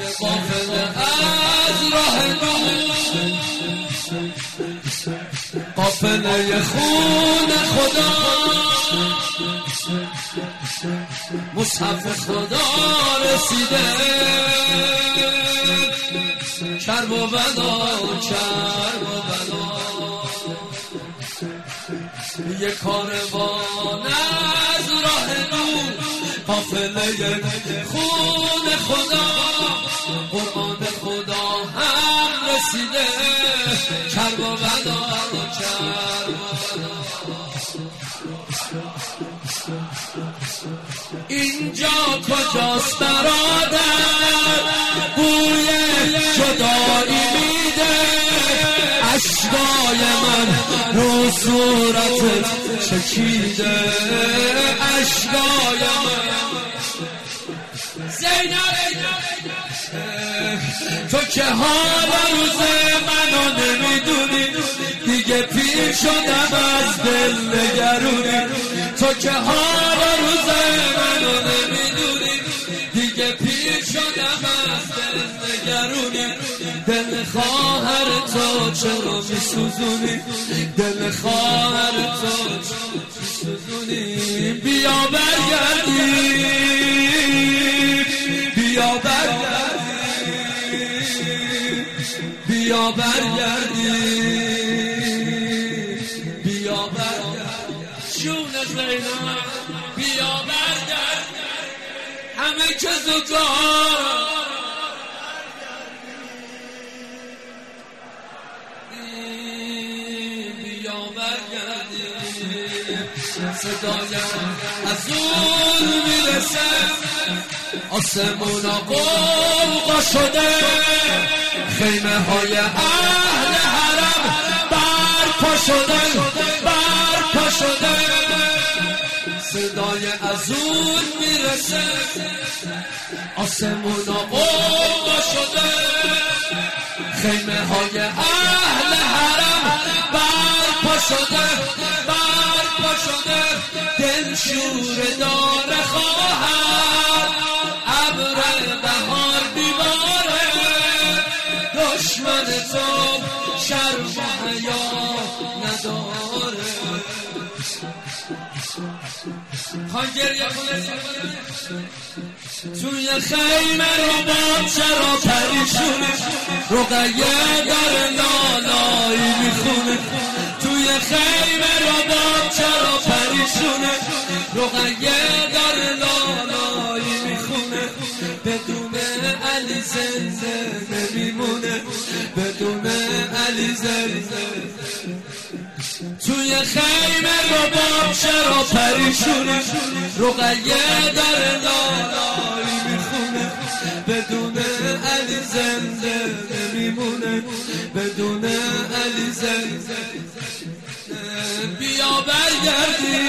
قافله از راه نور، قافله خون خدا، مصحف خدا رسیده، کرب و بلا، کرب و بلا. یک کاروان از راه نور، قافله خون خدا، قرآن خدا هم رسیده، کرب و بلا، کرب و بلا. اینجا کجاست برادر؟ بوی جدایی میده، اشکای من رو صورتت چکیده، اشکای من. زینب تو که حال روز منو نمیدونی، دیگه پیر شدم از دل نگرونی. تو که حال روز منو نمیدونی، دیگه پیر شدم از دل نگرونی. دل خواهر تو چرا میسوزونی، دل خواهر تو چرا میسوزونی. بیا برگردی، بیا برگردی، بیا برگردی، بیا برگردی. جون زینب بیا برگردی، همه که زودگار صدایم از اون میرسه، آسمونا قوقا شده، خیمه های اهل حرم برپا شده، برپا شده. صدای از اون میرسه، آسمونا قوقا شده، خیمه های اهل حرم برپا شده، برپا شده. دل شور داره خواهر، ابر بهار بیباره، دشمن تو شرم و حیا نداره. خان گریه کنه توی خیمه رباب چرا پریشونه، رقیه داره نالایی میخونه. توی خیمه رباب چرا پریشونه، رقیه داره نالایی میخونه. بدون علی زنده نمیمونه، بدون علی زنده. توی خیمه رباب چرا پریشونه، رقیه داره نالایی میخونه. بدون علی زنده نمیمونه، بدون علی زنده. بیا برگردی،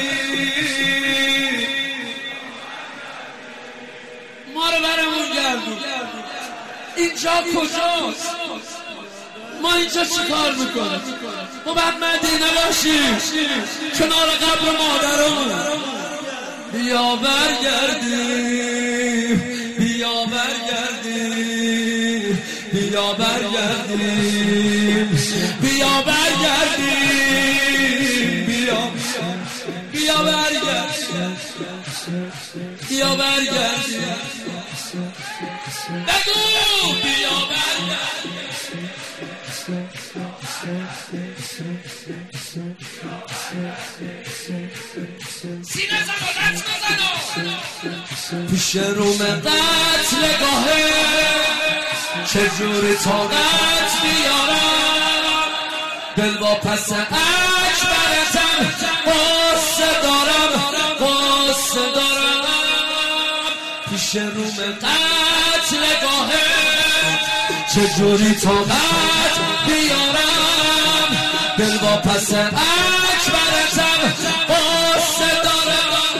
ما رو برمون گردون. اینجا کجاست؟ ما اینجا چی کار میکنیم؟ ما باید مدینه باشیم، کنار قبر مادرمون. بیا برگردیم، بیا برگردیم، بیا برگردیم، بیا برگردیم، بیا بیا برگردیم، بیا برگردیم. بگو بیا برگردیم. سینه زنو دست بزنو، پیش روم قتلگاهه، چجوری طاقت بیارم، دل با پس اکبرتم قصه دارم، قصه دارم. پیش روم قتلگاهه، چجوری طاقت بیارم، دل با پس اکبرتم قصه دارم.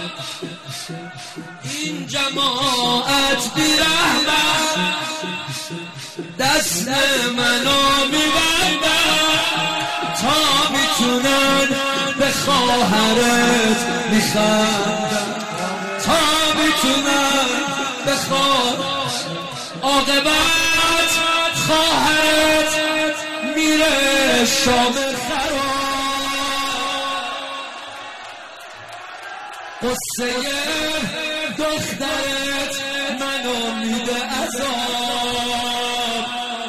این جماعت بی رحمت دست منو میبندن، تا میتونن به خواهرت میخندن، تا میتونن به خواهرت. عاقبت خواهرت میره شام خراب قصه دخترت منو میده عذاب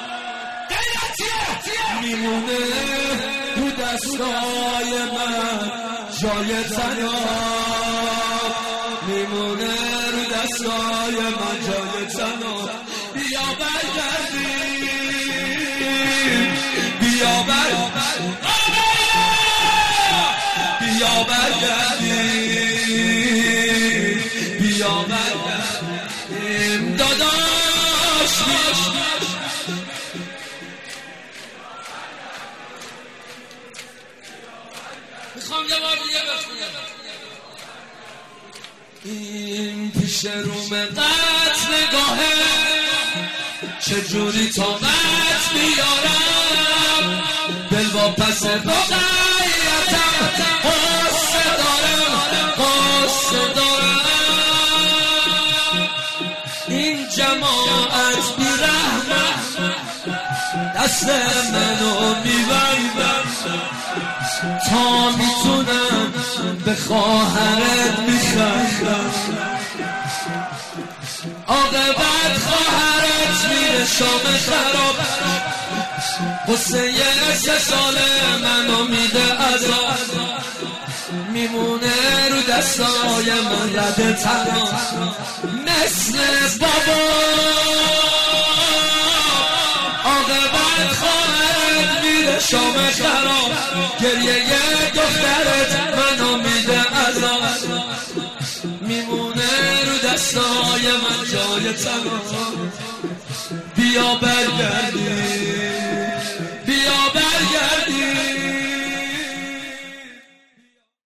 میمونه تو دستای من جای تناب میمونه رو دستای من جای تناب بیا برگردیم بیا برگردیم بیا برگردیم داداش میخوام یه بار دیگه بخونم این پیش روم قط نگاهه چجوری تا قط بیارم دل با پس بقیتم قصه دارم این جماعت بیرحمت دست منو میبندم تا میتونم به خواهرت میخندم عاقبت خواهرت میره شام خراب قصه 3 ساله منو میده عذاب میمونه رو دستای من رد تنها مثل بابا عاقبت خواهرت میره شام خراب گریه دخترت منو میده عذاب میمونه رو دستای من جای تنها بیا برگردیم